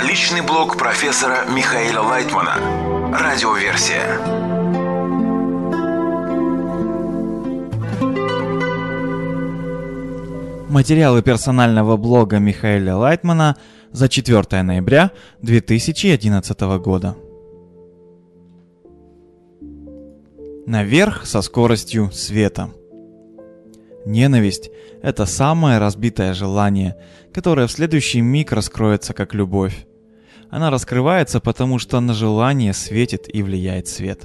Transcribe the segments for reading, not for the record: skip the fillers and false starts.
Личный блог профессора Михаила Лайтмана. Радиоверсия. Материалы персонального блога Михаила Лайтмана за 4 ноября 2011 года. Наверх со скоростью света. Ненависть – это самое разбитое желание, которое в следующий миг раскроется как любовь. Она раскрывается, потому что на желание светит и влияет свет.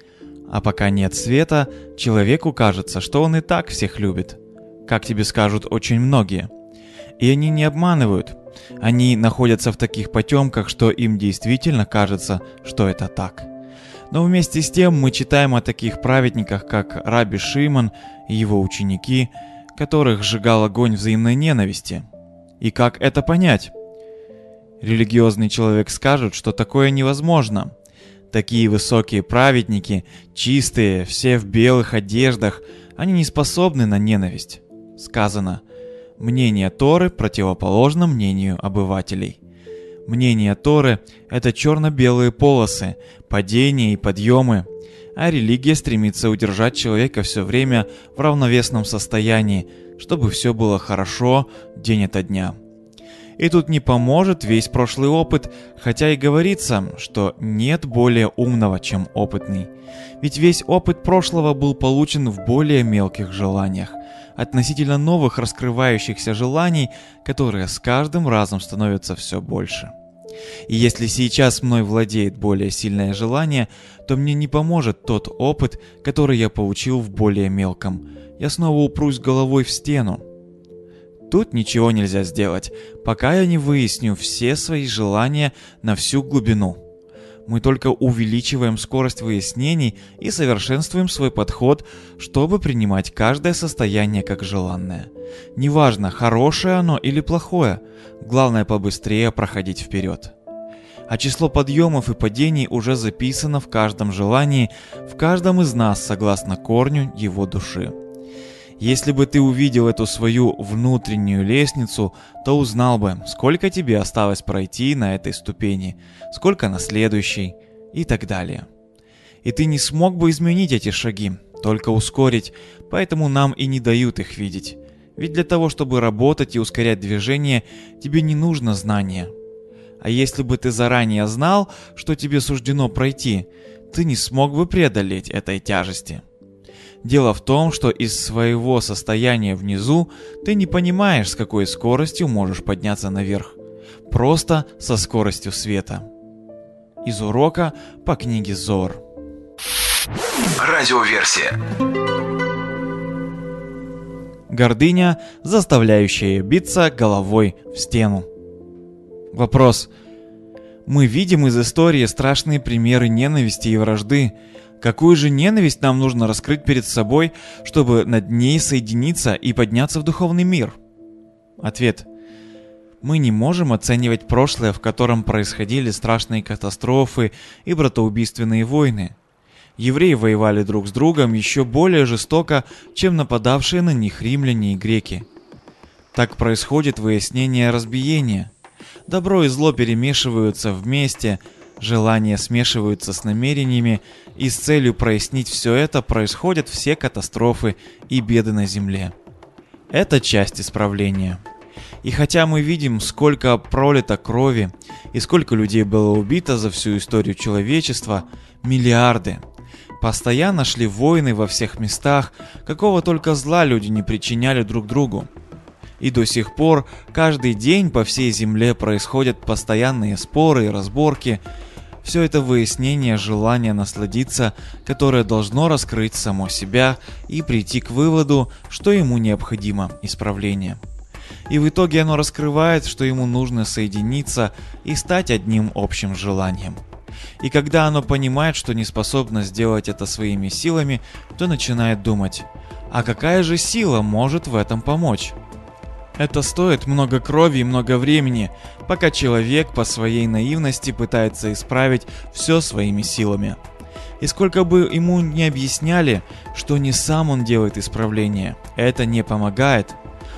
А пока нет света, человеку кажется, что он и так всех любит. Как тебе скажут очень многие. И они не обманывают. Они находятся в таких потемках, что им действительно кажется, что это так. Но вместе с тем мы читаем о таких праведниках, как Раби Шимон и его ученики, которых сжигал огонь взаимной ненависти. И как это понять? Религиозный человек скажет, что такое невозможно. Такие высокие праведники, чистые, все в белых одеждах, они не способны на ненависть. Сказано: мнение Торы противоположно мнению обывателей. Мнение Торы – это черно-белые полосы, падения и подъемы, а религия стремится удержать человека все время в равновесном состоянии, чтобы все было хорошо день ото дня. И тут не поможет весь прошлый опыт, хотя и говорится, что нет более умного, чем опытный. Ведь весь опыт прошлого был получен в более мелких желаниях, относительно новых раскрывающихся желаний, которые с каждым разом становятся все больше. И если сейчас мной владеет более сильное желание, то мне не поможет тот опыт, который я получил в более мелком. Я снова упрусь головой в стену. Тут ничего нельзя сделать, пока я не выясню все свои желания на всю глубину. Мы только увеличиваем скорость выяснений и совершенствуем свой подход, чтобы принимать каждое состояние как желанное. Неважно, хорошее оно или плохое, главное побыстрее проходить вперед. А число подъемов и падений уже записано в каждом желании, в каждом из нас, согласно корню его души. Если бы ты увидел эту свою внутреннюю лестницу, то узнал бы, сколько тебе осталось пройти на этой ступени, сколько на следующей и так далее. И ты не смог бы изменить эти шаги, только ускорить, поэтому нам и не дают их видеть. Ведь для того, чтобы работать и ускорять движение, тебе не нужно знания. А если бы ты заранее знал, что тебе суждено пройти, ты не смог бы преодолеть этой тяжести. Дело в том, что из своего состояния внизу ты не понимаешь, с какой скоростью можешь подняться наверх. Просто со скоростью света. Из урока по книге Зоар. Радиоверсия. Гордыня, заставляющая биться головой в стену. Вопрос. Мы видим из истории страшные примеры ненависти и вражды. Какую же ненависть нам нужно раскрыть перед собой, чтобы над ней соединиться и подняться в духовный мир? Ответ. Мы не можем оценивать прошлое, в котором происходили страшные катастрофы и братоубийственные войны. Евреи воевали друг с другом еще более жестоко, чем нападавшие на них римляне и греки. Так происходит выяснение разбиения. Добро и зло перемешиваются вместе, желания смешиваются с намерениями, и с целью прояснить все это происходят все катастрофы и беды на земле. Это часть исправления. И хотя мы видим, сколько пролито крови и сколько людей было убито за всю историю человечества, миллиарды, постоянно шли войны во всех местах, какого только зла люди не причиняли друг другу. И до сих пор каждый день по всей земле происходят постоянные споры и разборки. Все это выяснение желания насладиться, которое должно раскрыть само себя и прийти к выводу, что ему необходимо исправление. И в итоге оно раскрывает, что ему нужно соединиться и стать одним общим желанием. И когда оно понимает, что не способно сделать это своими силами, то начинает думать: а какая же сила может в этом помочь? Это стоит много крови и много времени, пока человек по своей наивности пытается исправить все своими силами. И сколько бы ему ни объясняли, что не сам он делает исправление, это не помогает.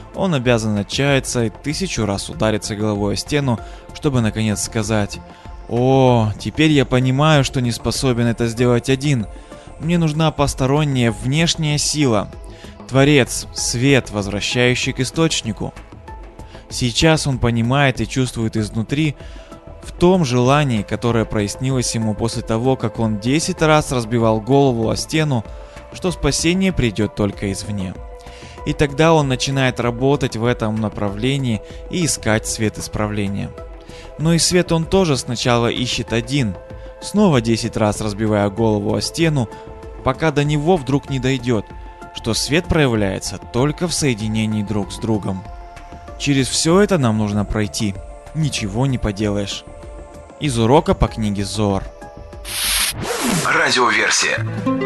он обязан отчаяться и 1000 раз удариться головой о стену, чтобы наконец сказать: «О, теперь я понимаю, что не способен это сделать один. Мне нужна посторонняя внешняя сила. Творец, свет, возвращающий к источнику». Сейчас он понимает и чувствует изнутри, в том желании, которое прояснилось ему после того, как он 10 раз разбивал голову о стену, что спасение придет только извне. И тогда он начинает работать в этом направлении и искать свет исправления. Но и свет он тоже сначала ищет один, снова 10 раз разбивая голову о стену, пока до него вдруг не дойдет, что свет проявляется только в соединении друг с другом. Через все это нам нужно пройти, ничего не поделаешь. Из урока по книге Зоар. Радиоверсия.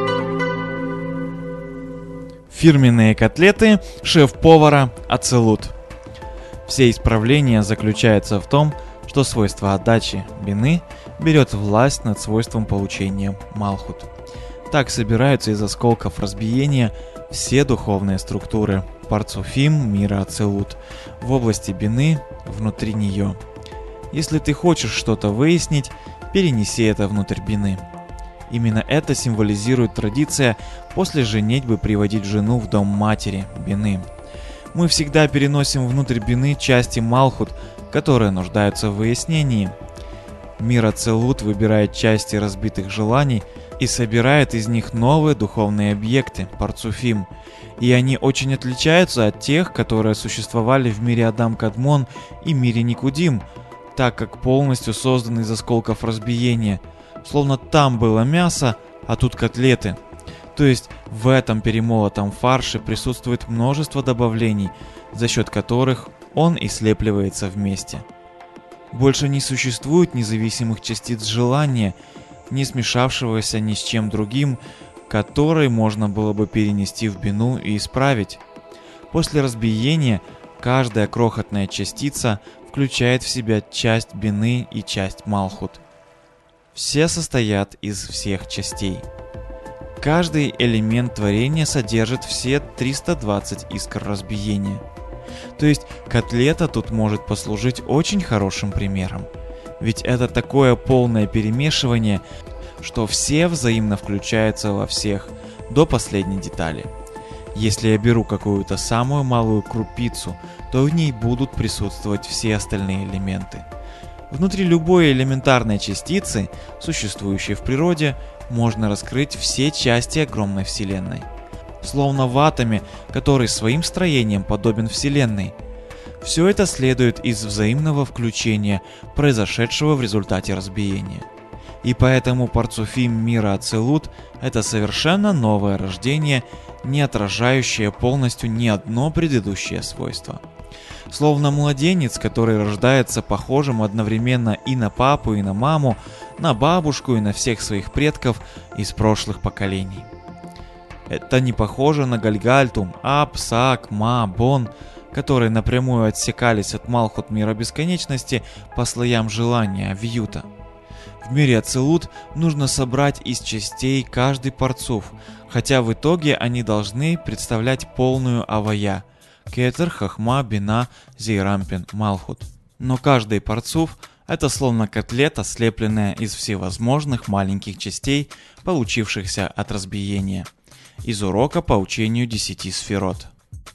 Фирменные котлеты шеф-повара Ацелут. Все исправления заключаются в том, что свойство отдачи бины берет власть над свойством получения Малхут. Так собираются из осколков разбиения все духовные структуры Парцуфим мира Ацелут в области бины внутри нее. Если ты хочешь что-то выяснить, перенеси это внутрь бины. Именно это символизирует традиция после женитьбы приводить жену в дом матери, бины. Мы всегда переносим внутрь бины части Малхут, которые нуждаются в выяснении. Мир Ацелут выбирает части разбитых желаний и собирает из них новые духовные объекты, Парцуфим, и они очень отличаются от тех, которые существовали в мире Адам-Кадмон и мире Никудим, так как полностью созданы из осколков разбиения, словно там было мясо, а тут котлеты. То есть в этом перемолотом фарше присутствует множество добавлений, за счет которых он и слепливается вместе. Больше не существует независимых частиц желания, не смешавшегося ни с чем другим, который можно было бы перенести в бину и исправить. После разбиения каждая крохотная частица включает в себя часть бины и часть Малхут. Все состоят из всех частей. Каждый элемент творения содержит все 320 искр разбиения. То есть котлета тут может послужить очень хорошим примером. Ведь это такое полное перемешивание, что все взаимно включаются во всех, до последней детали. Если я беру какую-то самую малую крупицу, то в ней будут присутствовать все остальные элементы. Внутри любой элементарной частицы, существующей в природе, можно раскрыть все части огромной Вселенной. Словно в атоме, который своим строением подобен Вселенной. Все это следует из взаимного включения, произошедшего в результате разбиения. И поэтому Парцуфим мира Ацелут – это совершенно новое рождение, не отражающее полностью ни одно предыдущее свойство. Словно младенец, который рождается похожим одновременно и на папу, и на маму, на бабушку и на всех своих предков из прошлых поколений. Это не похоже на Гальгальтум, Ап, Сак, Ма, Бон, которые напрямую отсекались от Малхут мира бесконечности по слоям желания, Вьюта. В мире Ацелут нужно собрать из частей каждый парцуф, хотя в итоге они должны представлять полную авая – Кетер, Хахма, Бина, Зейрампин, Малхут. Но каждый парцуф – это словно котлета, слепленная из всевозможных маленьких частей, получившихся от разбиения. Из урока по учению 10 сферот.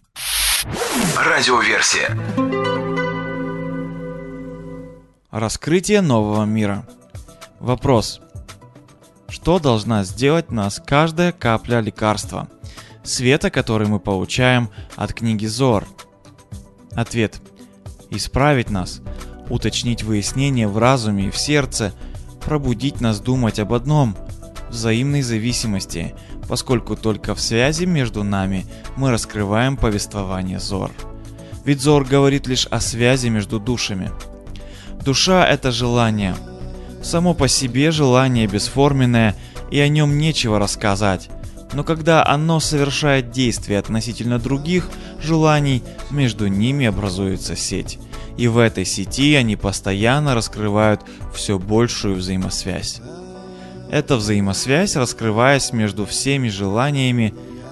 Радиоверсия. Раскрытие нового мира. Вопрос. Что должна сделать нас каждая капля лекарства, света, который мы получаем от книги Зоар? Ответ. Исправить нас, уточнить выяснение в разуме и в сердце, пробудить нас думать об одном – взаимной зависимости, поскольку только в связи между нами мы раскрываем повествование Зоар. Ведь Зоар говорит лишь о связи между душами. Душа – это желание. Само по себе желание бесформенное, и о нем нечего рассказать. Но когда оно совершает действие относительно других желаний, между ними образуется сеть. И в этой сети они постоянно раскрывают все большую взаимосвязь. Эта взаимосвязь, раскрываясь между всеми желаниями,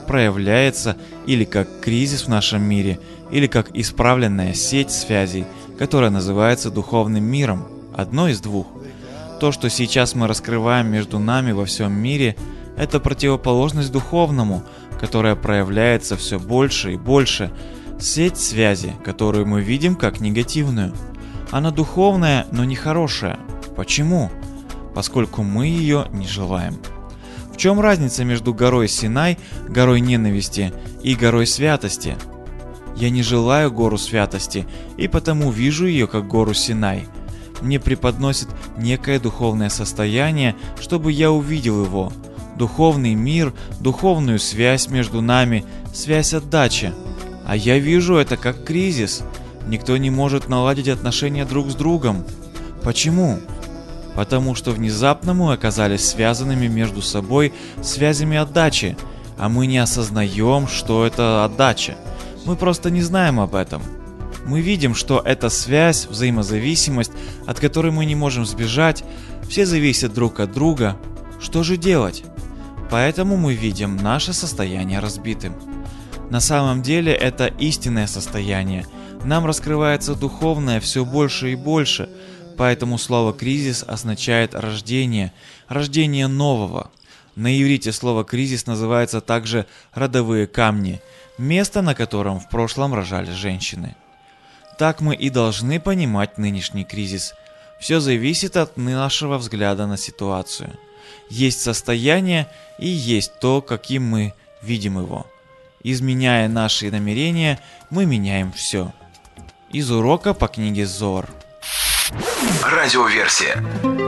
проявляется или как кризис в нашем мире, или как исправленная сеть связей, которая называется духовным миром. Одно из двух. То, что сейчас мы раскрываем между нами во всем мире, это противоположность духовному, которая проявляется все больше и больше. Сеть связи, которую мы видим как негативную. Она духовная, но не хорошая. Почему? Поскольку мы ее не желаем. В чем разница между горой Синай, горой ненависти и горой святости? Я не желаю гору святости, и потому вижу ее как гору Синай. Мне преподносит некое духовное состояние, чтобы я увидел его. Духовный мир, духовную связь между нами, связь отдачи. А я вижу это как кризис. Никто не может наладить отношения друг с другом. Почему? Потому что внезапно мы оказались связанными между собой связями отдачи, а мы не осознаем, что это отдача. Мы просто не знаем об этом. Мы видим, что эта связь, взаимозависимость, от которой мы не можем сбежать, все зависят друг от друга. Что же делать? Поэтому мы видим наше состояние разбитым. На самом деле это истинное состояние. Нам раскрывается духовное все больше и больше, поэтому слово «кризис» означает рождение, рождение нового. На иврите слово «кризис» называется также «родовые камни», место, на котором в прошлом рожали женщины. Так мы и должны понимать нынешний кризис. Все зависит от нашего взгляда на ситуацию. Есть состояние и есть то, каким мы видим его. Изменяя наши намерения, мы меняем все. Из урока по книге Зоар. Радиоверсия.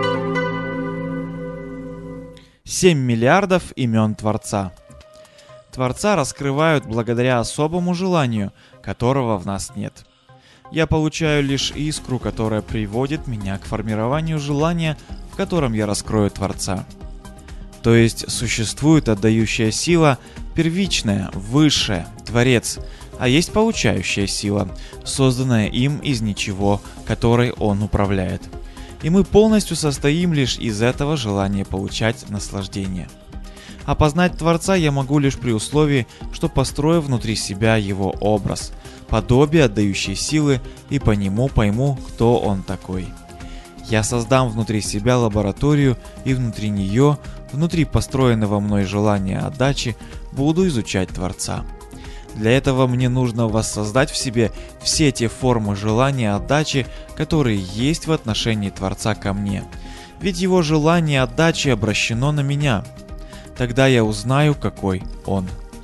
7 миллиардов имен Творца. Творца раскрывают благодаря особому желанию, которого в нас нет. Я получаю лишь искру, которая приводит меня к формированию желания, в котором я раскрою Творца. То есть существует отдающая сила, первичная, высшая, Творец, а есть получающая сила, созданная им из ничего, которой он управляет. И мы полностью состоим лишь из этого желания получать наслаждение. Опознать Творца я могу лишь при условии, что построю внутри себя его образ, подобие отдающей силы, и по нему пойму, кто он такой. Я создам внутри себя лабораторию, и внутри нее, внутри построенного мной желания отдачи, буду изучать Творца. Для этого мне нужно воссоздать в себе все те формы желания отдачи, которые есть в отношении Творца ко мне. Ведь его желание отдачи обращено на меня. Тогда я узнаю, какой он.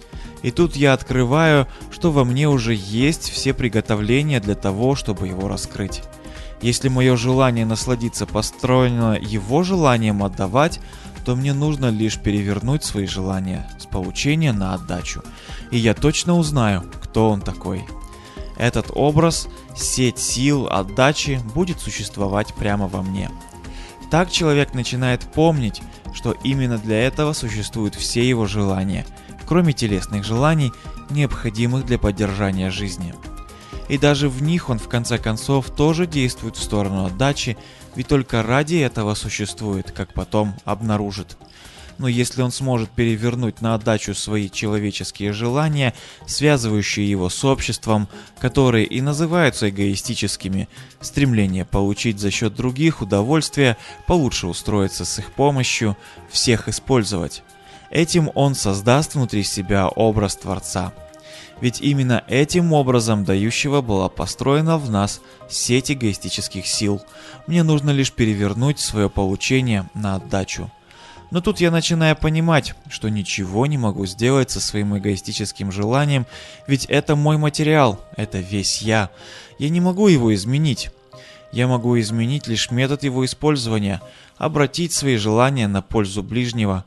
И тут я открываю, что во мне уже есть все приготовления для того, чтобы его раскрыть. Если мое желание насладиться построено его желанием отдавать, то мне нужно лишь перевернуть свои желания с получения на отдачу. И я точно узнаю, кто он такой. Этот образ, сеть сил отдачи будет существовать прямо во мне. Так человек начинает помнить, что именно для этого существуют все его желания, кроме телесных желаний, необходимых для поддержания жизни. И даже в них он в конце концов тоже действует в сторону отдачи, ведь только ради этого существует, как потом обнаружит. Но если он сможет перевернуть на отдачу свои человеческие желания, связывающие его с обществом, которые и называются эгоистическими, стремление получить за счет других удовольствие, получше устроиться с их помощью, всех использовать. Этим он создаст внутри себя образ Творца. Ведь именно этим образом дающего была построена в нас сеть эгоистических сил. Мне нужно лишь перевернуть свое получение на отдачу. Но тут я начинаю понимать, что ничего не могу сделать со своим эгоистическим желанием, ведь это мой материал, это весь я. Я не могу его изменить. Я могу изменить лишь метод его использования, обратить свои желания на пользу ближнего.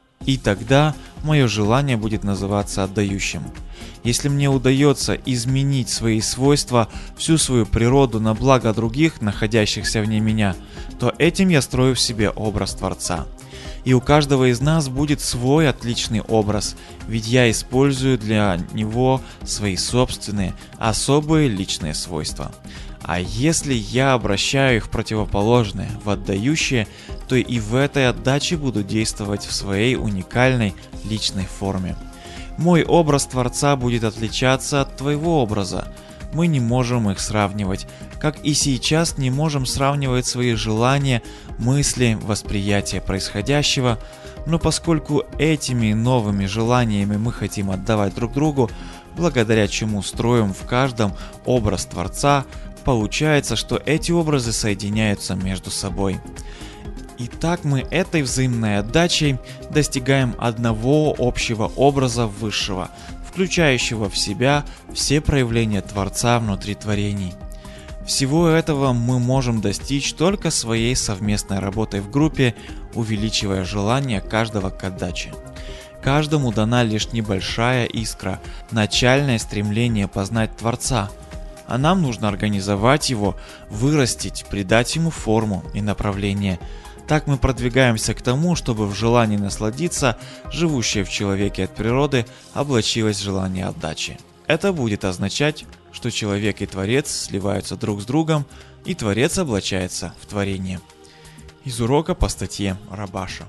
И тогда мое желание будет называться отдающим. Если мне удается изменить свои свойства, всю свою природу на благо других, находящихся вне меня, то этим я строю в себе образ Творца. И у каждого из нас будет свой отличный образ, ведь я использую для него свои собственные, особые личные свойства. А если я обращаю их в противоположное, в отдающее, то и в этой отдаче буду действовать в своей уникальной личной форме. Мой образ Творца будет отличаться от твоего образа. Мы не можем их сравнивать, как и сейчас не можем сравнивать свои желания, мысли, восприятие происходящего, но поскольку этими новыми желаниями мы хотим отдавать друг другу, благодаря чему строим в каждом образ Творца, получается, что эти образы соединяются между собой. И так мы этой взаимной отдачей достигаем одного общего образа высшего, включающего в себя все проявления Творца внутри творений. Всего этого мы можем достичь только своей совместной работой в группе, увеличивая желание каждого к отдаче. Каждому дана лишь небольшая искра, начальное стремление познать Творца, а нам нужно организовать его, вырастить, придать ему форму и направление. Так мы продвигаемся к тому, чтобы в желании насладиться, живущее в человеке от природы, облачилось желание отдачи. Это будет означать, что человек и Творец сливаются друг с другом, и Творец облачается в творение. Из урока по статье Рабаша.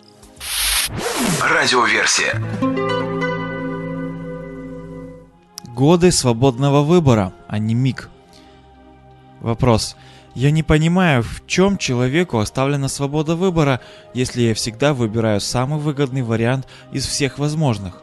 Радиоверсия. Годы свободного выбора, а не миг. Вопрос. Я не понимаю, в чем человеку оставлена свобода выбора, если я всегда выбираю самый выгодный вариант из всех возможных.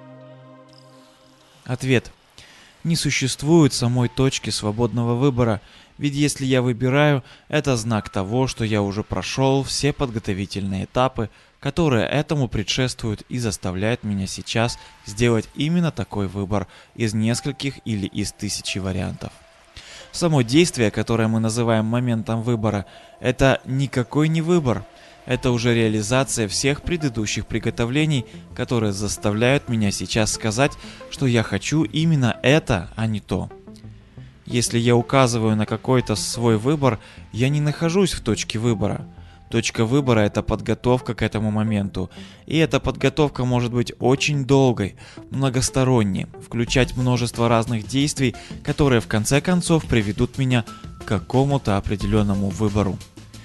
Ответ. Не существует самой точки свободного выбора, ведь если я выбираю, это знак того, что я уже прошел все подготовительные этапы, которые этому предшествуют и заставляют меня сейчас сделать именно такой выбор из нескольких или из тысячи вариантов. Само действие, которое мы называем моментом выбора, это никакой не выбор. Это уже реализация всех предыдущих приготовлений, которые заставляют меня сейчас сказать, что я хочу именно это, а не то. Если я указываю на какой-то свой выбор, я не нахожусь в точке выбора. Точка выбора – это подготовка к этому моменту. И эта подготовка может быть очень долгой, многосторонней, включать множество разных действий, которые в конце концов приведут меня к какому-то определенному выбору.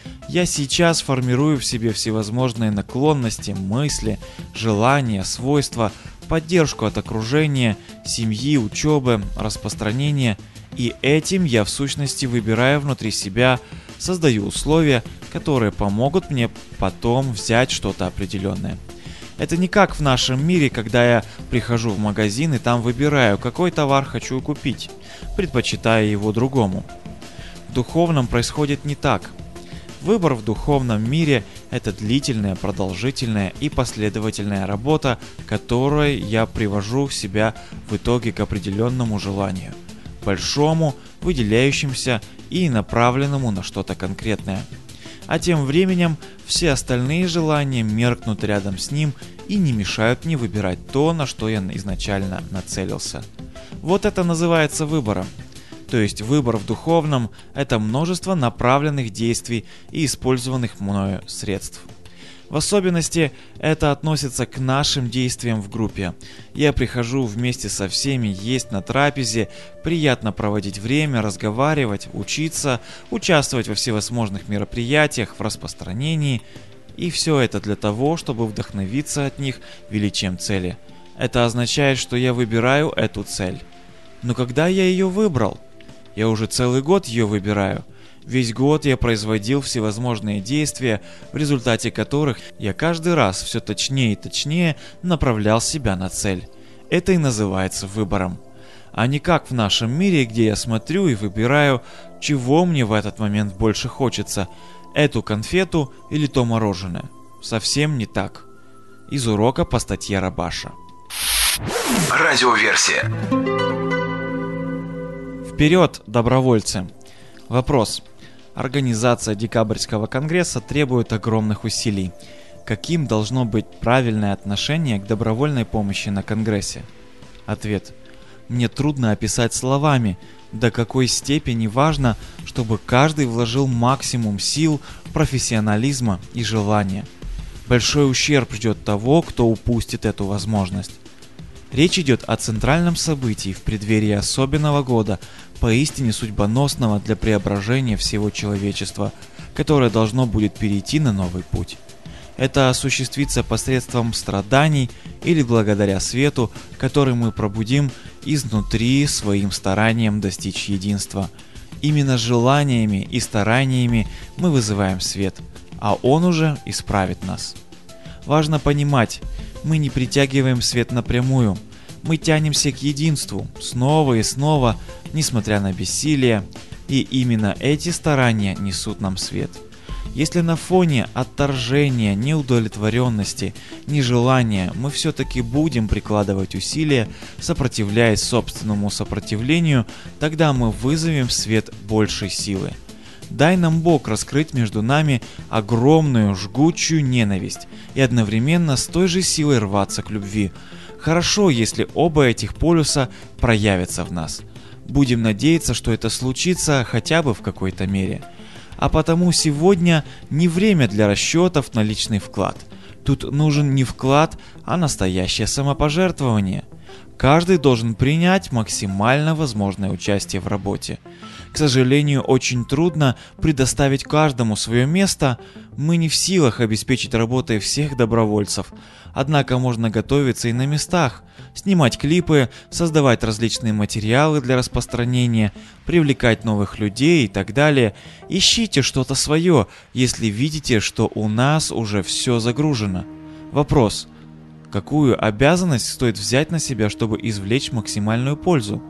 Я сейчас формирую в себе всевозможные наклонности, мысли, желания, свойства, поддержку от окружения, семьи, учебы, распространения, и этим я в сущности выбираю внутри себя, создаю условия, которые помогут мне потом взять что-то определенное. Это не как в нашем мире, когда я прихожу в магазин и там выбираю, какой товар хочу купить, предпочитая его другому. В духовном происходит не так. Выбор в духовном мире – это длительная, продолжительная и последовательная работа, которой я привожу себя в итоге к определенному желанию, большому, выделяющемуся и направленному на что-то конкретное. А тем временем все остальные желания меркнут рядом с ним и не мешают мне выбирать то, на что я изначально нацелился. Вот это называется выбором. То есть выбор в духовном – это множество направленных действий и использованных мною средств. В особенности это относится к нашим действиям в группе. Я прихожу вместе со всеми есть на трапезе, приятно проводить время, разговаривать, учиться, участвовать во всевозможных мероприятиях, в распространении. И все это для того, чтобы вдохновиться от них величием цели. Это означает, что я выбираю эту цель. Но когда я ее выбрал? Я уже целый год ее выбираю. Весь год я производил всевозможные действия, в результате которых я каждый раз все точнее и точнее направлял себя на цель. Это и называется выбором. А не как в нашем мире, где я смотрю и выбираю, чего мне в этот момент больше хочется. Эту конфету или то мороженое. Совсем не так. Из урока по статье Рабаша. Радиоверсия. Вперед, добровольцы! Вопрос. Организация Декабрьского конгресса требует огромных усилий. Каким должно быть правильное отношение к добровольной помощи на конгрессе? Ответ. Мне трудно описать словами, до какой степени важно, чтобы каждый вложил максимум сил, профессионализма и желания. Большой ущерб ждет того, кто упустит эту возможность. Речь идет о центральном событии в преддверии особенного года, поистине судьбоносного для преображения всего человечества, которое должно будет перейти на новый путь. Это осуществится посредством страданий или благодаря свету, который мы пробудим изнутри своим старанием достичь единства. Именно желаниями и стараниями мы вызываем свет, а он уже исправит нас. Важно понимать, мы не притягиваем свет напрямую, мы тянемся к единству снова и снова, несмотря на бессилие, и именно эти старания несут нам свет. Если на фоне отторжения, неудовлетворенности, нежелания мы все-таки будем прикладывать усилия, сопротивляясь собственному сопротивлению, тогда мы вызовем свет большей силы. Дай нам Бог раскрыть между нами огромную жгучую ненависть и одновременно с той же силой рваться к любви. Хорошо, если оба этих полюса проявятся в нас. Будем надеяться, что это случится хотя бы в какой-то мере. А потому сегодня не время для расчетов на личный вклад. Тут нужен не вклад, а настоящее самопожертвование. Каждый должен принять максимально возможное участие в работе. К сожалению, очень трудно предоставить каждому свое место. Мы не в силах обеспечить работой всех добровольцев. Однако можно готовиться и на местах, снимать клипы, создавать различные материалы для распространения, привлекать новых людей и так далее. Ищите что-то свое, если видите, что у нас уже все загружено. Вопрос: какую обязанность стоит взять на себя, чтобы извлечь максимальную пользу?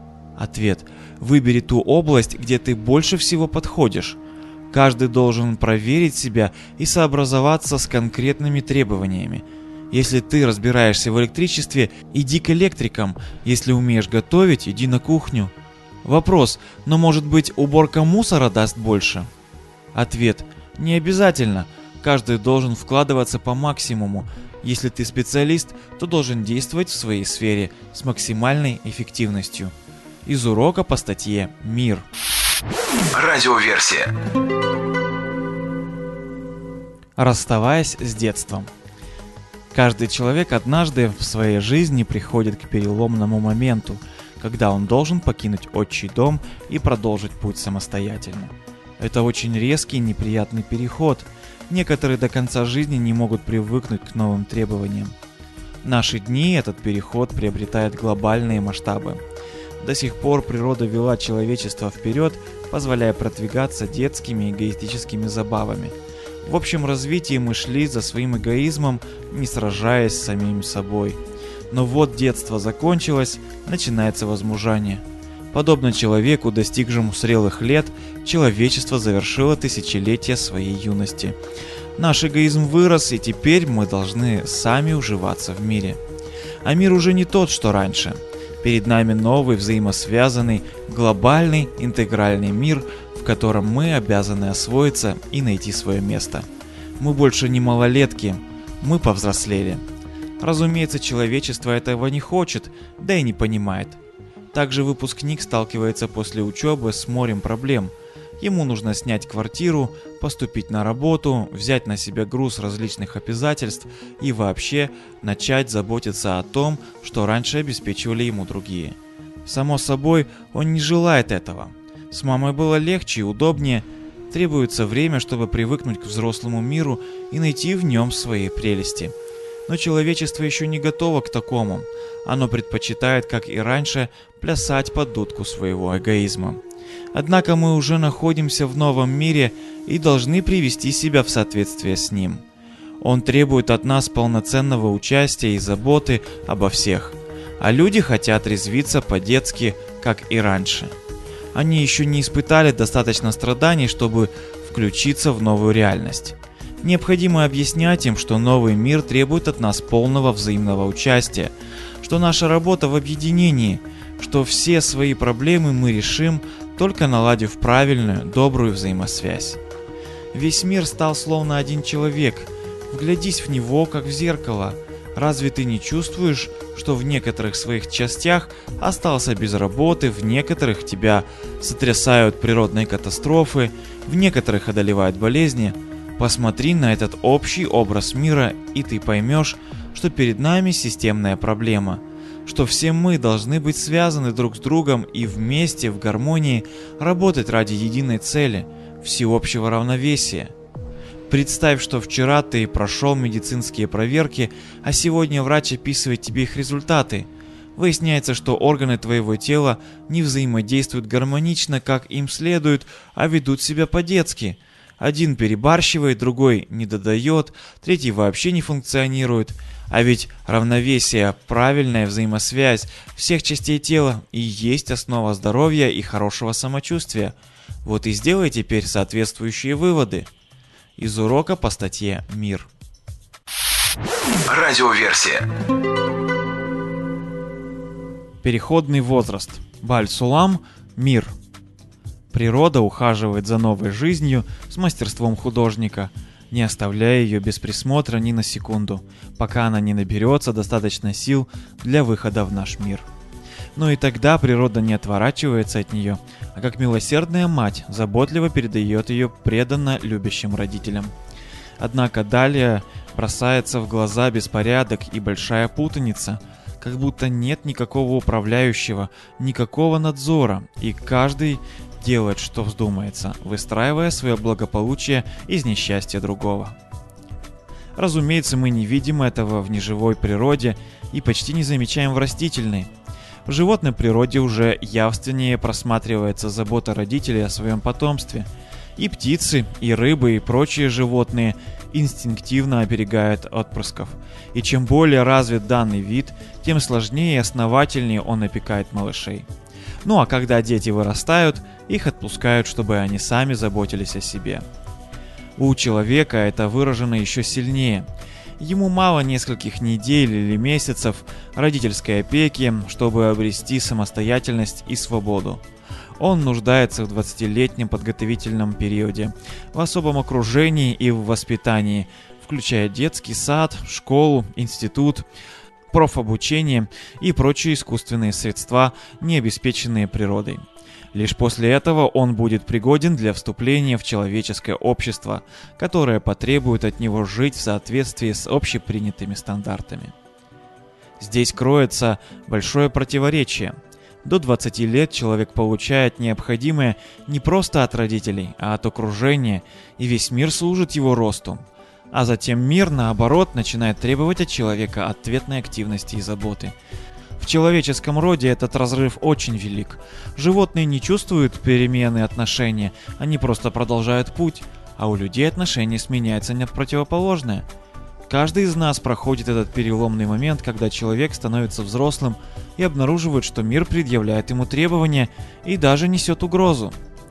Ответ: выбери ту область, где ты больше всего подходишь. Каждый должен проверить себя и сообразоваться с конкретными требованиями. Если ты разбираешься в электричестве, иди к электрикам. Если умеешь готовить, иди на кухню. Вопрос: но может быть уборка мусора даст больше? Ответ: не обязательно. Каждый должен вкладываться по максимуму. Если ты специалист, то должен действовать в своей сфере с максимальной эффективностью. Из урока по статье «Мир». Радиоверсия. Расставаясь с детством. Каждый человек однажды в своей жизни приходит к переломному моменту, когда он должен покинуть отчий дом и продолжить путь самостоятельно. Это очень резкий и неприятный переход. Некоторые до конца жизни не могут привыкнуть к новым требованиям. В наши дни этот переход приобретает глобальные масштабы. До сих пор природа вела человечество вперед, позволяя продвигаться детскими эгоистическими забавами. В общем развитии мы шли за своим эгоизмом, не сражаясь с самим собой. Но вот детство закончилось, начинается возмужание. Подобно человеку, достигшему зрелых лет, человечество завершило тысячелетия своей юности. Наш эгоизм вырос, и теперь мы должны сами уживаться в мире. А мир уже не тот, что раньше. Перед нами новый, взаимосвязанный, глобальный, интегральный мир, в котором мы обязаны освоиться и найти свое место. Мы больше не малолетки, мы повзрослели. Разумеется, человечество этого не хочет, да и не понимает. Также выпускник сталкивается после учебы с морем проблем. Ему нужно снять квартиру, поступить на работу, взять на себя груз различных обязательств и вообще начать заботиться о том, что раньше обеспечивали ему другие. Само собой, он не желает этого. С мамой было легче и удобнее. Требуется время, чтобы привыкнуть к взрослому миру и найти в нем свои прелести. Но человечество еще не готово к такому. Оно предпочитает, как и раньше, плясать под дудку своего эгоизма. Однако мы уже находимся в новом мире и должны привести себя в соответствие с ним. Он требует от нас полноценного участия и заботы обо всех. А люди хотят резвиться по-детски, как и раньше. Они еще не испытали достаточно страданий, чтобы включиться в новую реальность. Необходимо объяснять им, что новый мир требует от нас полного взаимного участия, что наша работа в объединении, что все свои проблемы мы решим, только наладив правильную, добрую взаимосвязь. Весь мир стал словно один человек. Вглядись в него, как в зеркало. Разве ты не чувствуешь, что в некоторых своих частях остался без работы, в некоторых тебя сотрясают природные катастрофы, в некоторых одолевают болезни? Посмотри на этот общий образ мира, и ты поймешь, что перед нами системная проблема, что все мы должны быть связаны друг с другом и вместе в гармонии работать ради единой цели – всеобщего равновесия. Представь, что вчера ты прошел медицинские проверки, а сегодня врач описывает тебе их результаты. Выясняется, что органы твоего тела не взаимодействуют гармонично, как им следует, а ведут себя по-детски. Один перебарщивает, другой не додает, третий вообще не функционирует. А ведь равновесие, правильная взаимосвязь всех частей тела и есть основа здоровья и хорошего самочувствия. Вот и сделай теперь соответствующие выводы. Из урока по статье «Мир». Радиоверсия. Переходный возраст. Баль-Сулам – мир. Природа ухаживает за новой жизнью с мастерством художника, не оставляя ее без присмотра ни на секунду, пока она не наберется достаточно сил для выхода в наш мир. Но и тогда природа не отворачивается от нее, а как милосердная мать заботливо передает ее преданно любящим родителям. Однако далее бросается в глаза беспорядок и большая путаница, как будто нет никакого управляющего, никакого надзора, и каждый делает, что вздумается, выстраивая свое благополучие из несчастья другого. Разумеется, мы не видим этого в неживой природе и почти не замечаем в растительной. В животной природе уже явственнее просматривается забота родителей о своем потомстве. И птицы, и рыбы, и прочие животные инстинктивно оберегают отпрысков. И чем более развит данный вид, тем сложнее и основательнее он опекает малышей. Ну а когда дети вырастают, их отпускают, чтобы они сами заботились о себе. У человека это выражено еще сильнее. Ему мало нескольких недель или месяцев родительской опеки, чтобы обрести самостоятельность и свободу. Он нуждается в 20-летнем подготовительном периоде, в особом окружении и в воспитании, включая детский сад, школу, институт, профобучение и прочие искусственные средства, не обеспеченные природой. Лишь после этого он будет пригоден для вступления в человеческое общество, которое потребует от него жить в соответствии с общепринятыми стандартами. Здесь кроется большое противоречие. До 20 лет человек получает необходимое не просто от родителей, а от окружения, и весь мир служит его росту. А затем мир, наоборот, начинает требовать от человека ответной активности и заботы. В человеческом роде этот разрыв очень велик. Животные не чувствуют перемены отношения, они просто продолжают путь, а у людей отношения сменяются на противоположное. Каждый из нас проходит этот переломный момент, когда человек становится взрослым и обнаруживает, что мир предъявляет ему требования и даже несет угрозу.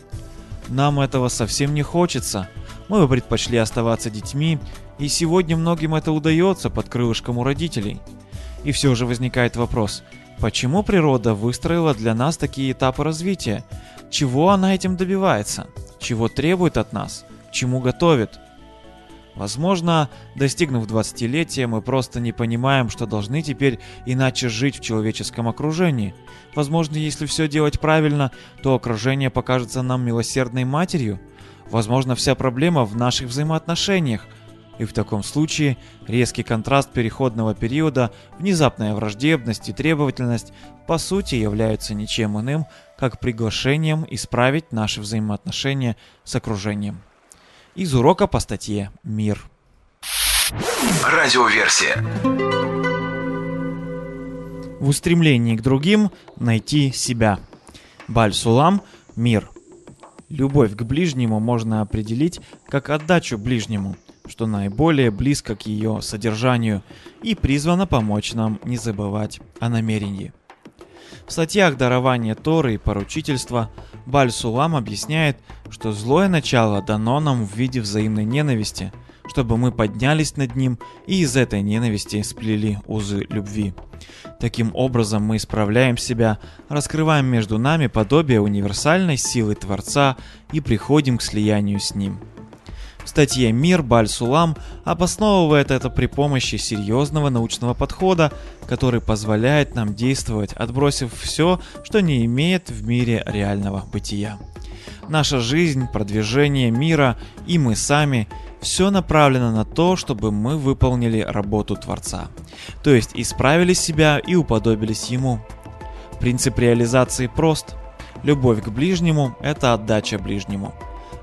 Нам этого совсем не хочется. Мы бы предпочли оставаться детьми, и сегодня многим это удается под крылышком у родителей. И все же возникает вопрос, почему природа выстроила для нас такие этапы развития? Чего она этим добивается? Чего требует от нас? Чему готовит? Возможно, достигнув 20-летия, мы просто не понимаем, что должны теперь иначе жить в человеческом окружении. Возможно, если все делать правильно, то окружение покажется нам милосердной матерью. Возможно, вся проблема в наших взаимоотношениях. И в таком случае резкий контраст переходного периода, внезапная враждебность и требовательность по сути являются ничем иным, как приглашением исправить наши взаимоотношения с окружением. Из урока по статье «Мир». Радиоверсия. В устремлении к другим найти себя. Баль-Сулам – мир. Любовь к ближнему можно определить как отдачу ближнему, что наиболее близко к ее содержанию и призвано помочь нам не забывать о намерении. В статьях «Дарование Торы» и «Поручительство» Баль-Сулам объясняет, что злое начало дано нам в виде взаимной ненависти, чтобы мы поднялись над ним и из этой ненависти сплели узы любви. Таким образом мы исправляем себя, раскрываем между нами подобие универсальной силы Творца и приходим к слиянию с Ним. В статье «Мир» Баль-Сулам обосновывает это при помощи серьезного научного подхода, который позволяет нам действовать, отбросив все, что не имеет в мире реального бытия. Наша жизнь, продвижение мира и мы сами – все направлено на то, чтобы мы выполнили работу Творца, то есть исправили себя и уподобились Ему. Принцип реализации прост. Любовь к ближнему – это отдача ближнему.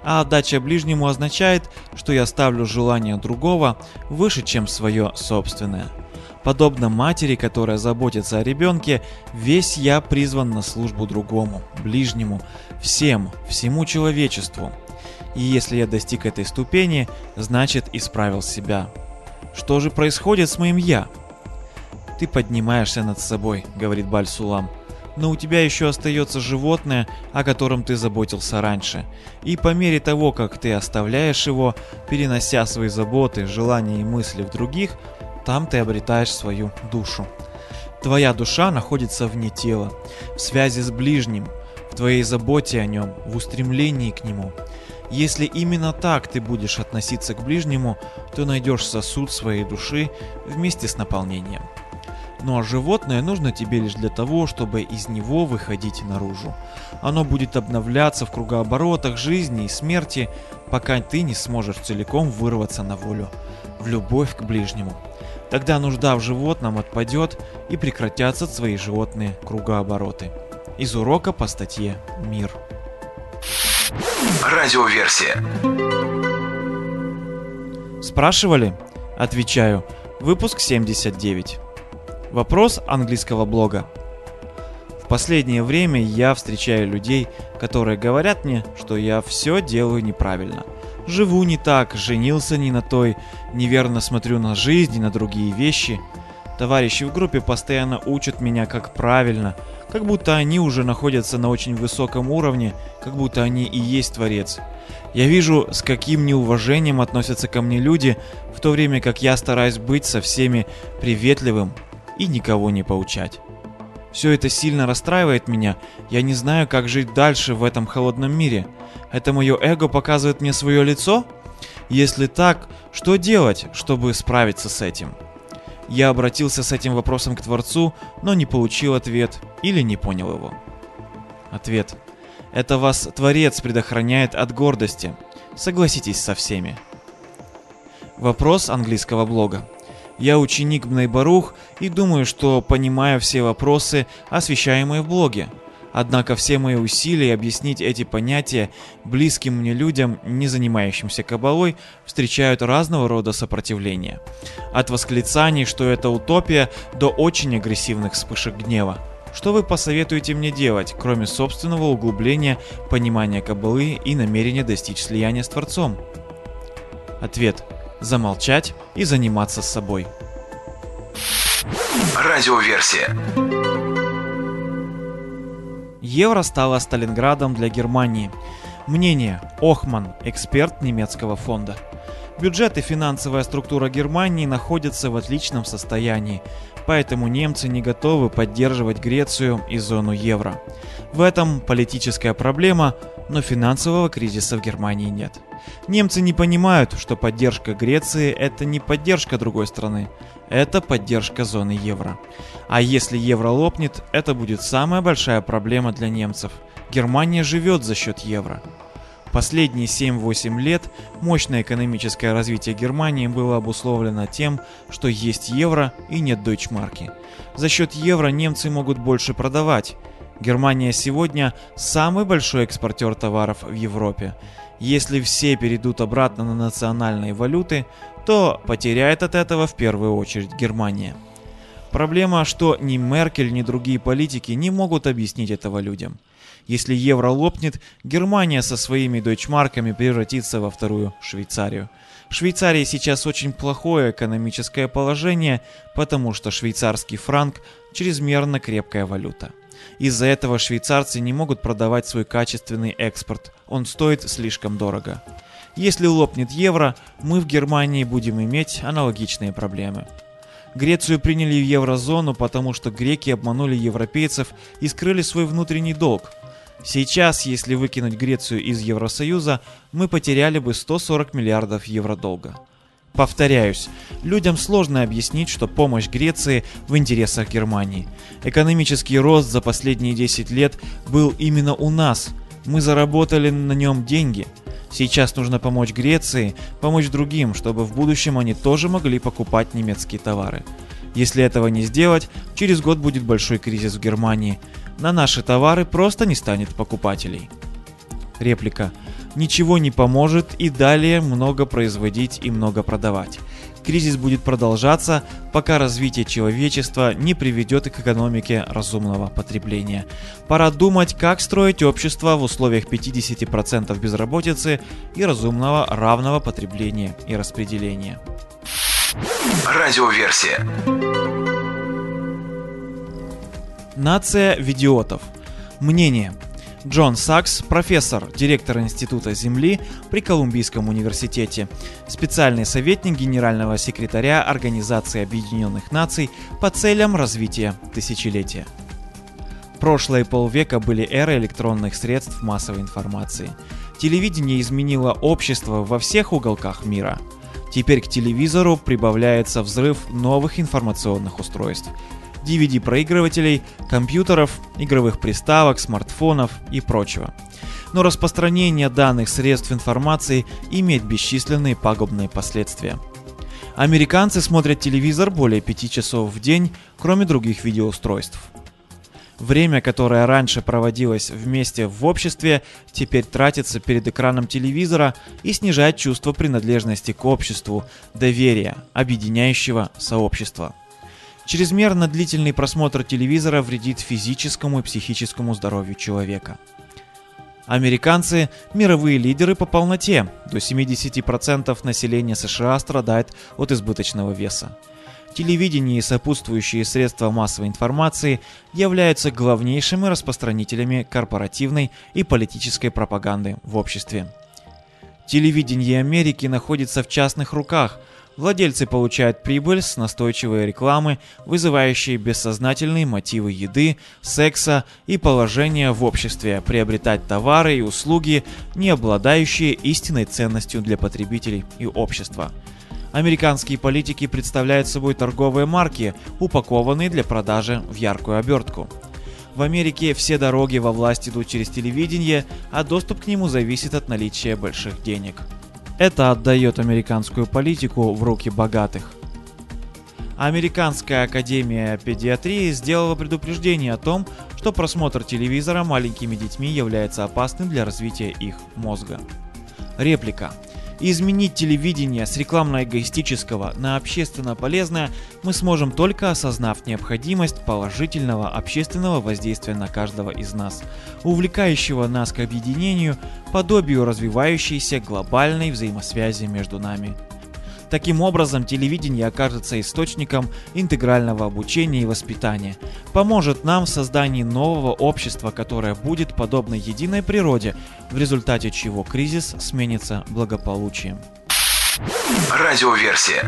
А отдача ближнему означает, что я ставлю желание другого выше, чем свое собственное. Подобно матери, которая заботится о ребенке, весь я призван на службу другому, ближнему, всему человечеству. И если я достиг этой ступени, значит исправил себя. Что же происходит с моим «я»? «Ты поднимаешься над собой», — говорит Баль-Сулам, «но у тебя еще остается животное, о котором ты заботился раньше. И по мере того, как ты оставляешь его, перенося свои заботы, желания и мысли в других, там ты обретаешь свою душу. Твоя душа находится вне тела, в связи с ближним, в твоей заботе о нем, в устремлении к нему. Если именно так ты будешь относиться к ближнему, то найдешь сосуд своей души вместе с наполнением. Ну а животное нужно тебе лишь для того, чтобы из него выходить наружу. Оно будет обновляться в кругооборотах жизни и смерти, пока ты не сможешь целиком вырваться на волю, в любовь к ближнему. Тогда нужда в животном отпадет и прекратятся твои животные кругообороты. Из урока по статье «Мир». Радиоверсия. Спрашивали? Отвечаю. Выпуск 79. Вопрос английского блога. В последнее время я встречаю людей, которые говорят мне, что я все делаю неправильно. Живу не так, женился не на той, неверно смотрю на жизнь и на другие вещи. Товарищи в группе постоянно учат меня, как правильно, как будто они уже находятся на очень высоком уровне, как будто они и есть Творец. Я вижу, с каким неуважением относятся ко мне люди, в то время как я стараюсь быть со всеми приветливым и никого не поучать. Все это сильно расстраивает меня, я не знаю, как жить дальше в этом холодном мире. Это мое эго показывает мне свое лицо? Если так, что делать, чтобы справиться с этим? Я обратился с этим вопросом к Творцу, но не получил ответ или не понял его. Ответ. Это вас Творец предохраняет от гордости. Согласитесь со всеми. Вопрос английского блога. Я ученик Бней Барух и думаю, что понимаю все вопросы, освещаемые в блоге. Однако все мои усилия объяснить эти понятия близким мне людям, не занимающимся каббалой, встречают разного рода сопротивления. От восклицаний, что это утопия, до очень агрессивных вспышек гнева. Что вы посоветуете мне делать, кроме собственного углубления, понимания каббалы и намерения достичь слияния с Творцом? Ответ. Замолчать и заниматься с собой. Радиоверсия. Евро стало Сталинградом для Германии. Мнение. Охман, эксперт немецкого фонда. Бюджет и финансовая структура Германии находятся в отличном состоянии, поэтому немцы не готовы поддерживать Грецию и зону евро. В этом политическая проблема, но финансового кризиса в Германии нет. Немцы не понимают, что поддержка Греции – это не поддержка другой страны, это поддержка зоны евро. А если евро лопнет, это будет самая большая проблема для немцев. Германия живет за счет евро. Последние 7-8 лет мощное экономическое развитие Германии было обусловлено тем, что есть евро и нет дойчмарки. За счет евро немцы могут больше продавать. Германия сегодня самый большой экспортер товаров в Европе. Если все перейдут обратно на национальные валюты, то потеряет от этого в первую очередь Германия. Проблема, что ни Меркель, ни другие политики не могут объяснить этого людям. Если евро лопнет, Германия со своими дойчмарками превратится во вторую Швейцарию. В Швейцарии сейчас очень плохое экономическое положение, потому что швейцарский франк – чрезмерно крепкая валюта. Из-за этого швейцарцы не могут продавать свой качественный экспорт, он стоит слишком дорого. Если лопнет евро, мы в Германии будем иметь аналогичные проблемы. Грецию приняли в еврозону, потому что греки обманули европейцев и скрыли свой внутренний долг. Сейчас, если выкинуть Грецию из Евросоюза, мы потеряли бы 140 миллиардов евро долга. Повторяюсь, людям сложно объяснить, что помощь Греции в интересах Германии. Экономический рост за последние 10 лет был именно у нас. Мы заработали на нем деньги. Сейчас нужно помочь Греции, помочь другим, чтобы в будущем они тоже могли покупать немецкие товары. Если этого не сделать, через год будет большой кризис в Германии. На наши товары просто не станет покупателей. Реплика. ничего не поможет и далее много производить и много продавать. Кризис будет продолжаться, пока развитие человечества не приведет к экономике разумного потребления. Пора думать, как строить общество в условиях 50% безработицы и разумного равного потребления и распределения. Радиоверсия. Нация видиотов. Мнение. Джон Сакс, профессор, директор Института Земли при Колумбийском университете, специальный советник генерального секретаря Организации Объединенных Наций по целям развития тысячелетия. Прошлые полвека были эрой электронных средств массовой информации. Телевидение изменило общество во всех уголках мира. Теперь к телевизору прибавляется взрыв новых информационных устройств. DVD-проигрывателей, компьютеров, игровых приставок, смартфонов и прочего. Но распространение данных средств информации имеет бесчисленные пагубные последствия. Американцы смотрят телевизор более 5 часов в день, кроме других видеоустройств. Время, которое раньше проводилось вместе в обществе, теперь тратится перед экраном телевизора и снижает чувство принадлежности к обществу, доверия, объединяющего сообщества. Чрезмерно длительный просмотр телевизора вредит физическому и психическому здоровью человека. Американцы – мировые лидеры по полноте. До 70% населения США страдает от избыточного веса. Телевидение и сопутствующие средства массовой информации являются главнейшими распространителями корпоративной и политической пропаганды в обществе. Телевидение Америки находится в частных руках. Владельцы получают прибыль с настойчивой рекламы, вызывающей бессознательные мотивы еды, секса и положения в обществе, приобретать товары и услуги, не обладающие истинной ценностью для потребителей и общества. Американские политики представляют собой торговые марки, упакованные для продажи в яркую обертку. В Америке все дороги во власть идут через телевидение, а доступ к нему зависит от наличия больших денег. Это отдает американскую политику в руки богатых. Американская академия педиатрии сделала предупреждение о том, что просмотр телевизора маленькими детьми является опасным для развития их мозга. Реплика. Изменить телевидение с рекламно-эгоистического на общественно полезное мы сможем только осознав необходимость положительного общественного воздействия на каждого из нас, увлекающего нас к объединению, подобию развивающейся глобальной взаимосвязи между нами. Таким образом, телевидение окажется источником интегрального обучения и воспитания, поможет нам в создании нового общества, которое будет подобно единой природе, в результате чего кризис сменится благополучием. Радиоверсия.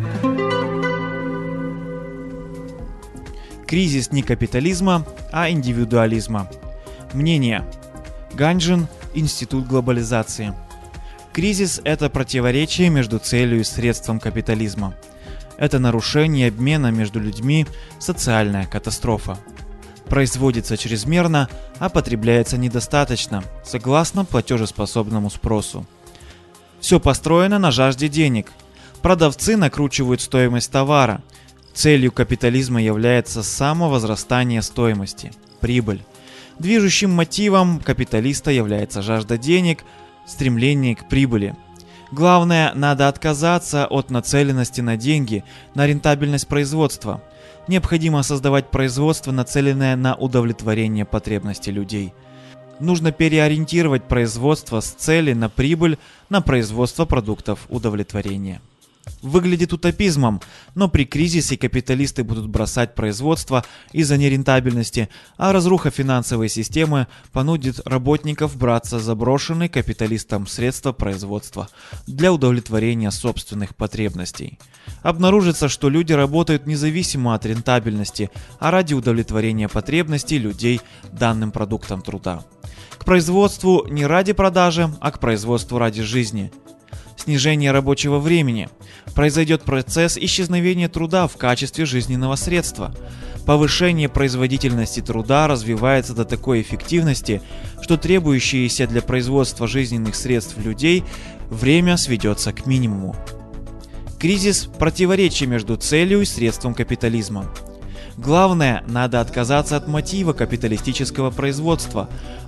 Кризис не капитализма, а индивидуализма. Мнение. Ганджин, Институт глобализации. Кризис – это противоречие между целью и средством капитализма. Это нарушение обмена между людьми, социальная катастрофа. Производится чрезмерно, а потребляется недостаточно, согласно платежеспособному спросу. Все построено на жажде денег. Продавцы накручивают стоимость товара. Целью капитализма является самовозрастание стоимости, прибыль. Движущим мотивом капиталиста является жажда денег, стремление к прибыли. Главное, надо отказаться от нацеленности на деньги, на рентабельность производства. Необходимо создавать производство, нацеленное на удовлетворение потребностей людей. Нужно переориентировать производство с цели на прибыль на производство продуктов удовлетворения. Выглядит утопизмом, но при кризисе капиталисты будут бросать производство из-за нерентабельности, а разруха финансовой системы понудит работников браться за брошенные капиталистам средства производства для удовлетворения собственных потребностей. Обнаружится, что люди работают независимо от рентабельности, а ради удовлетворения потребностей людей данным продуктом труда. К производству не ради продажи, а к производству ради жизни. Снижение рабочего времени. Произойдет процесс исчезновения труда в качестве жизненного средства. Повышение производительности труда развивается до такой эффективности, что требующееся для производства жизненных средств людей время сведется к минимуму. Кризис – противоречие между целью и средством капитализма. Главное, надо отказаться от мотива капиталистического производства.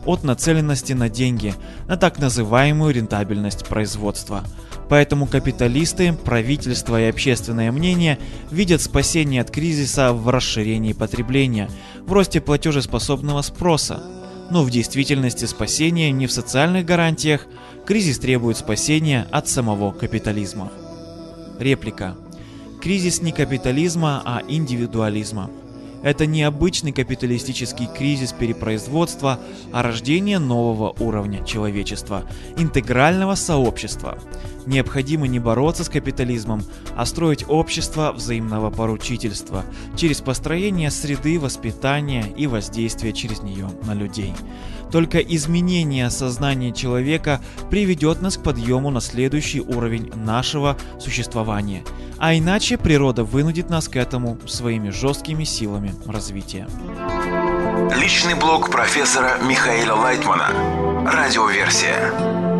от нацеленности на деньги, на так называемую рентабельность производства. Поэтому капиталисты, правительство и общественное мнение видят спасение от кризиса в расширении потребления, в росте платежеспособного спроса. Но в действительности спасение не в социальных гарантиях, кризис требует спасения от самого капитализма. Реплика. Кризис не капитализма, а индивидуализма. Это не обычный капиталистический кризис перепроизводства, а рождение нового уровня человечества, интегрального сообщества. Необходимо не бороться с капитализмом, а строить общество взаимного поручительства через построение среды воспитания и воздействия через нее на людей. Только изменение сознания человека приведет нас к подъему на следующий уровень нашего существования, а иначе природа вынудит нас к этому своими жесткими силами развития. Личный блог профессора Михаила Лайтмана. Радиоверсия.